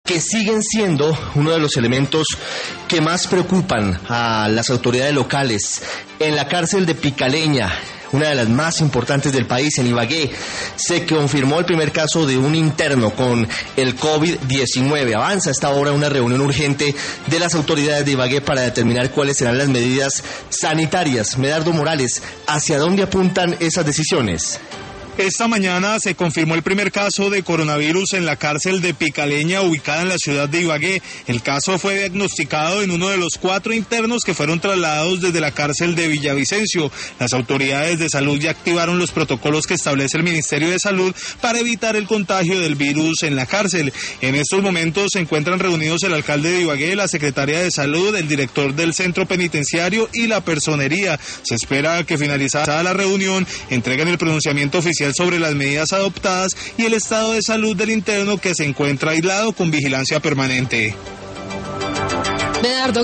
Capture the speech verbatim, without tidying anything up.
que siguen siendo uno de los elementos que más preocupan a las autoridades locales. En la cárcel de Picaleña, una de las más importantes del país, en Ibagué, se confirmó el primer caso de un interno con el COVID diecinueve. Avanza hasta ahora una reunión urgente de las autoridades de Ibagué para determinar cuáles serán las medidas sanitarias. Medardo Morales, ¿hacia dónde apuntan esas decisiones? Esta mañana se confirmó el primer caso de coronavirus en la cárcel de Picaleña, ubicada en la ciudad de Ibagué. El caso fue diagnosticado en uno de los cuatro internos que fueron trasladados desde la cárcel de Villavicencio. Las autoridades de salud ya activaron los protocolos que establece el Ministerio de Salud para evitar el contagio del virus en la cárcel. En estos momentos se encuentran reunidos el alcalde de Ibagué, la secretaria de Salud, el director del centro penitenciario y la personería. Se espera que finalizada la reunión entreguen el pronunciamiento oficial sobre las medidas adoptadas y el estado de salud del interno, que se encuentra aislado con vigilancia permanente. Medardo,